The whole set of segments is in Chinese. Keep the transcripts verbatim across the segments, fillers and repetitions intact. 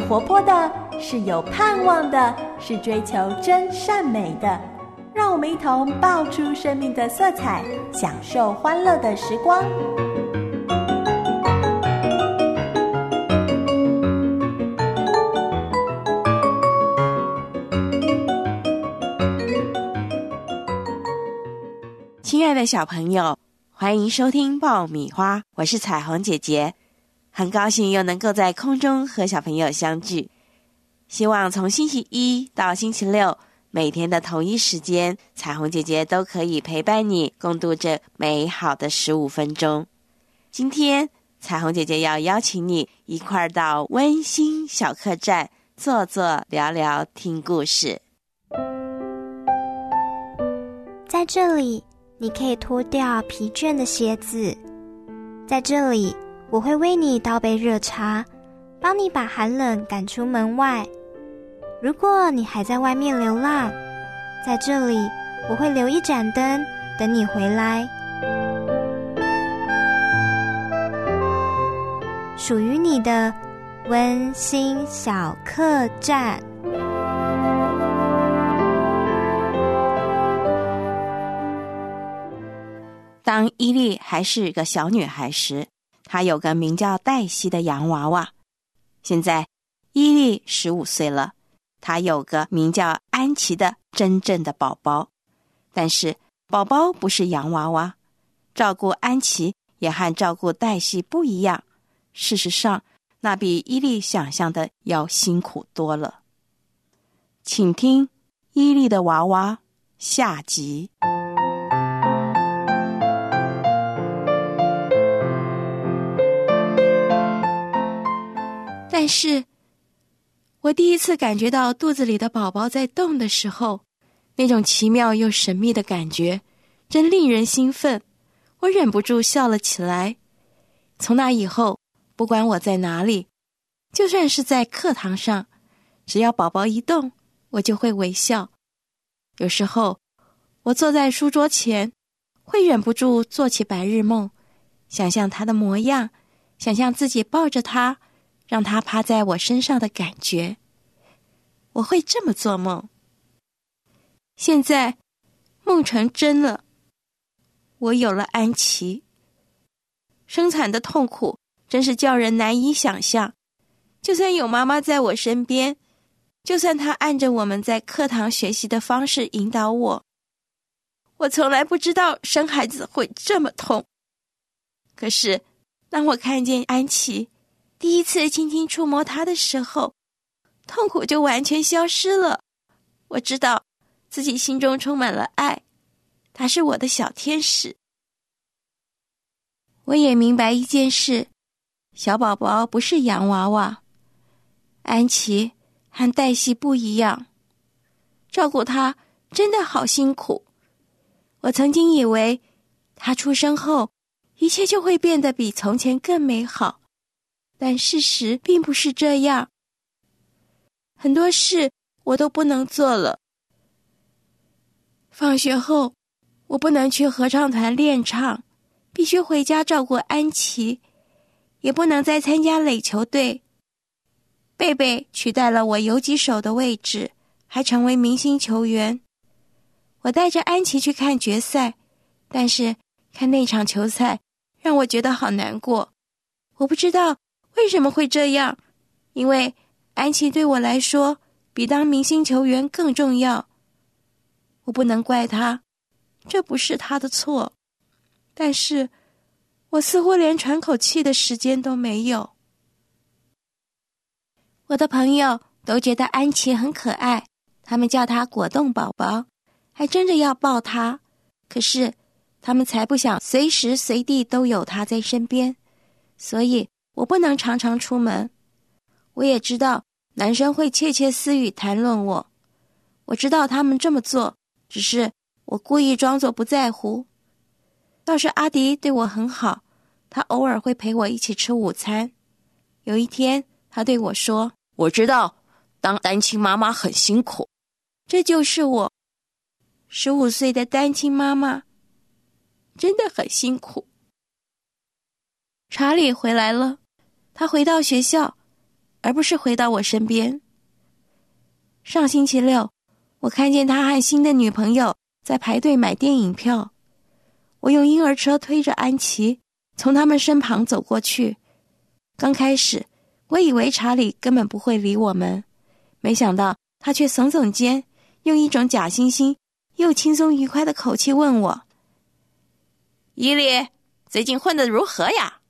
活泼的，是有盼望的，是追求真善美的。让我们一同爆出生命的色彩，享受欢乐的时光。 亲爱的小朋友，欢迎收听爆米花，我是彩虹姐姐，很高兴又能够在空中和小朋友相聚。希望从星期一到星期六，每天的同一时间，彩虹姐姐都可以陪伴你共度这美好的十五分钟。今天彩虹姐姐要邀请你一块儿到温馨小客栈坐坐聊聊听故事。 在这里你可以脱掉疲倦的鞋子，在这里我会为你倒杯热茶，帮你把寒冷赶出门外。如果你还在外面流浪，在这里我会留一盏灯等你回来。属于你的温馨小客栈。 当伊莉还是个小女孩时，她有个名叫黛西的洋娃娃。现在伊莉十五岁了，她有个名叫安琪的真正的宝宝。但是宝宝不是洋娃娃，照顾安琪也和照顾黛西不一样。事实上，那比伊莉想象的要辛苦多了。请听伊莉的娃娃下集。但是我第一次感觉到肚子里的宝宝在动的时候，那种奇妙又神秘的感觉真令人兴奋，我忍不住笑了起来。从那以后，不管我在哪里，就算是在课堂上，只要宝宝一动，我就会微笑。有时候我坐在书桌前，会忍不住做起白日梦，想象他的模样，想象自己抱着他，让他趴在我身上的感觉。我会这么做梦。现在梦成真了，我有了安琪。生产的痛苦真是叫人难以想象，就算有妈妈在我身边，就算她按着我们在课堂学习的方式引导我，我从来不知道生孩子会这么痛。可是当我看见安琪第一次轻轻触摸她的时候，痛苦就完全消失了。我知道自己心中充满了爱，她是我的小天使。我也明白一件事，小宝宝不是洋娃娃，安琪和黛西不一样，照顾她真的好辛苦。我曾经以为她出生后一切就会变得比从前更美好，但事实并不是这样。很多事我都不能做了。放学后，我不能去合唱团练唱，必须回家照顾安琪，也不能再参加垒球队。贝贝取代了我游击手的位置，还成为明星球员。我带着安琪去看决赛，但是看那场球赛让我觉得好难过。我不知道为什么会这样，因为安琪对我来说比当明星球员更重要。我不能怪她，这不是她的错，但是我似乎连喘口气的时间都没有。我的朋友都觉得安琪很可爱，他们叫她果冻宝宝，还争着要抱她。可是他们才不想随时随地都有她在身边，所以我不能常常出门。我也知道男生会窃窃私语谈论我，我知道他们这么做，只是我故意装作不在乎。倒是阿迪对我很好，他偶尔会陪我一起吃午餐。有一天他对我说，我知道当单亲妈妈很辛苦。这就是我，十五岁的单亲妈妈，真的很辛苦。查理回来了，他回到学校， 而不是回到我身边。上星期六，我看见他和新的女朋友在排队买电影票。我用婴儿车推着安琪从他们身旁走过去。刚开始，我以为查理根本不会理我们，没想到他却耸耸肩，用一种假惺惺又轻松愉快的口气问我：伊莉，最近混得如何呀？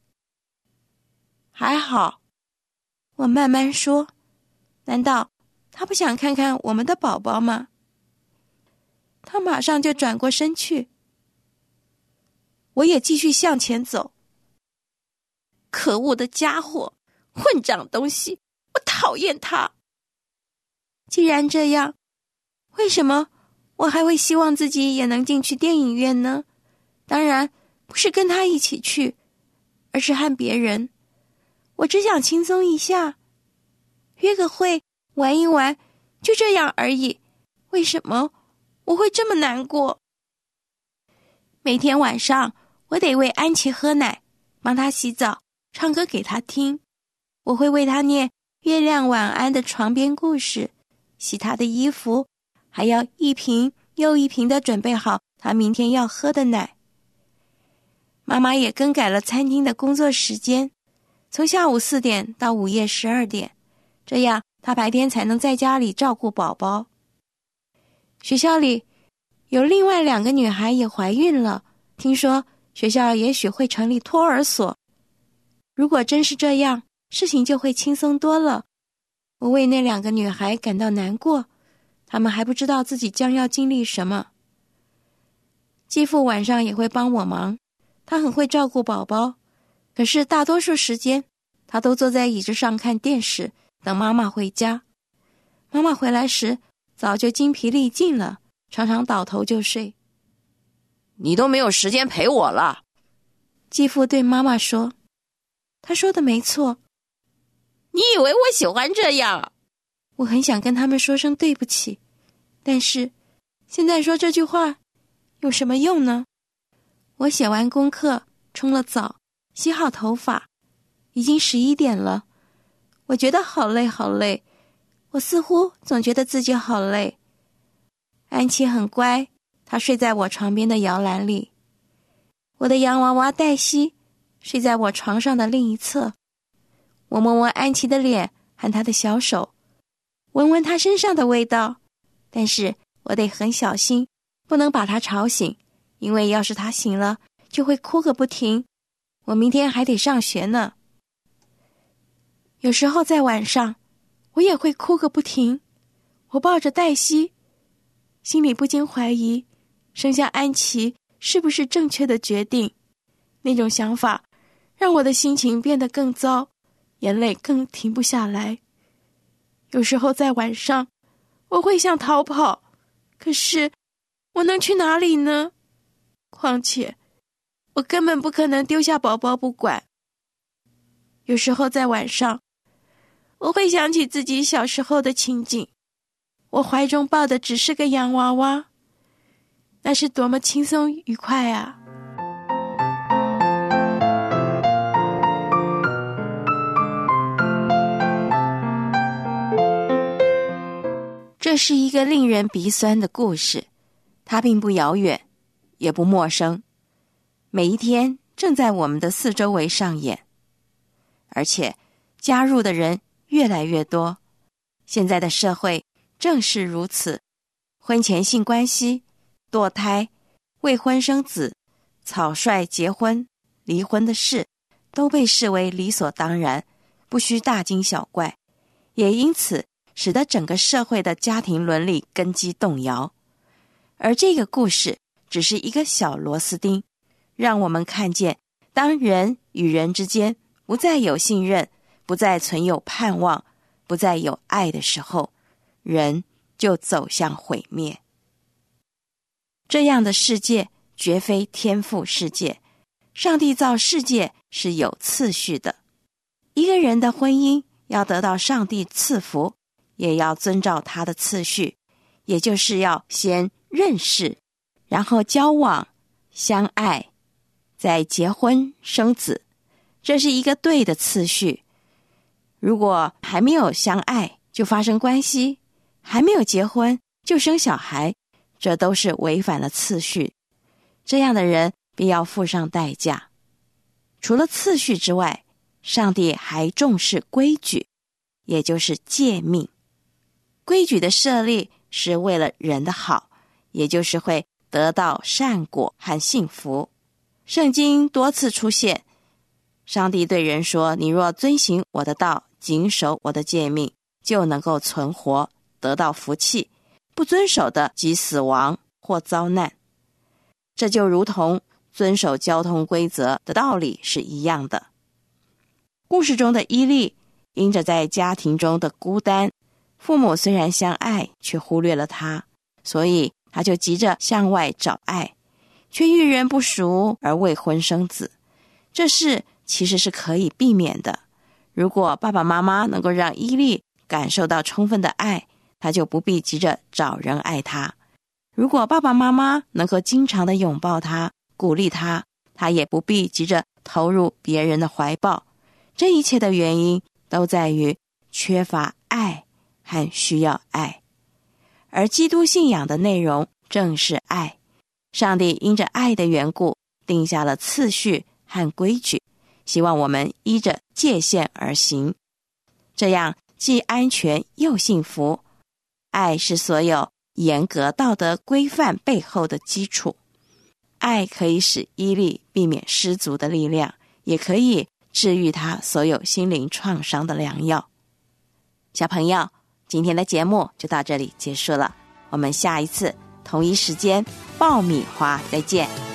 还好，我慢慢说。难道他不想看看我们的宝宝吗？他马上就转过身去。我也继续向前走。可恶的家伙，混账东西，我讨厌他。既然这样，为什么我还会希望自己也能进去电影院呢？当然不是跟他一起去，而是和别人。我只想轻松一下，约个会，玩一玩，就这样而已。为什么我会这么难过？每天晚上，我得喂安琪喝奶，帮她洗澡，唱歌给她听。我会为她念月亮晚安的床边故事，洗她的衣服，还要一瓶又一瓶地准备好她明天要喝的奶。妈妈也更改了餐厅的工作时间，从下午四点到午夜十二点，这样她白天才能在家里照顾宝宝。学校里有另外两个女孩也怀孕了，听说学校也许会成立托儿所。如果真是这样，事情就会轻松多了。我为那两个女孩感到难过，她们还不知道自己将要经历什么。继父晚上也会帮我忙，他很会照顾宝宝，可是大多数时间他都坐在椅子上看电视，等妈妈回家。妈妈回来时早就精疲力尽了，常常倒头就睡。你都没有时间陪我了，继父对妈妈说。他说的没错。你以为我喜欢这样？我很想跟他们说声对不起，但是现在说这句话有什么用呢？我写完功课，冲了澡，洗好头发，已经十一点了。我觉得好累好累，我似乎总觉得自己好累。安琪很乖，她睡在我床边的摇篮里。我的洋娃娃黛西睡在我床上的另一侧。我摸摸安琪的脸和她的小手，闻闻她身上的味道，但是我得很小心，不能把她吵醒，因为要是她醒了，就会哭个不停。我明天还得上学呢。有时候在晚上，我也会哭个不停。我抱着黛西，心里不禁怀疑，生下安琪是不是正确的决定？那种想法让我的心情变得更糟，眼泪更停不下来。有时候在晚上，我会想逃跑，可是我能去哪里呢？况且我根本不可能丢下宝宝不管。有时候在晚上，我会想起自己小时候的情景，我怀中抱的只是个洋娃娃，那是多么轻松愉快啊！这是一个令人鼻酸的故事，它并不遥远，也不陌生，每一天正在我们的四周围上演，而且加入的人越来越多。现在的社会正是如此，婚前性关系、堕胎、未婚生子、草率结婚、离婚的事都被视为理所当然，不需大惊小怪，也因此使得整个社会的家庭伦理根基动摇。而这个故事只是一个小螺丝钉，让我们看见，当人与人之间不再有信任，不再存有盼望，不再有爱的时候，人就走向毁灭。这样的世界绝非天赋世界，上帝造世界是有次序的。一个人的婚姻要得到上帝赐福，也要遵照他的次序，也就是要先认识，然后交往、相爱，再结婚生子，这是一个对的次序。 如果还没有相爱就发生关系，还没有结婚就生小孩，这都是违反了次序。这样的人必要付上代价。除了次序之外，上帝还重视规矩，也就是诫命。规矩的设立是为了人的好，也就是会得到善果和幸福。圣经多次出现，上帝对人说，你若遵行我的道，谨守我的诫命，就能够存活，得到福气，不遵守的即死亡或遭难。这就如同遵守交通规则的道理是一样的。故事中的伊利因着在家庭中的孤单，父母虽然相爱，却忽略了他，所以他就急着向外找爱，却遇人不淑而未婚生子。这事其实是可以避免的。如果爸爸妈妈能够让伊利感受到充分的爱，他就不必急着找人爱他。如果爸爸妈妈能够经常的拥抱他，鼓励他，他也不必急着投入别人的怀抱。这一切的原因都在于缺乏爱和需要爱。而基督信仰的内容正是爱。上帝因着爱的缘故，定下了次序和规矩，希望我们依着界限而行，这样既安全又幸福。爱是所有严格道德规范背后的基础。爱可以使伊利避免失足的力量，也可以治愈他所有心灵创伤的良药。小朋友，今天的节目就到这里结束了，我们下一次同一时间爆米花再见。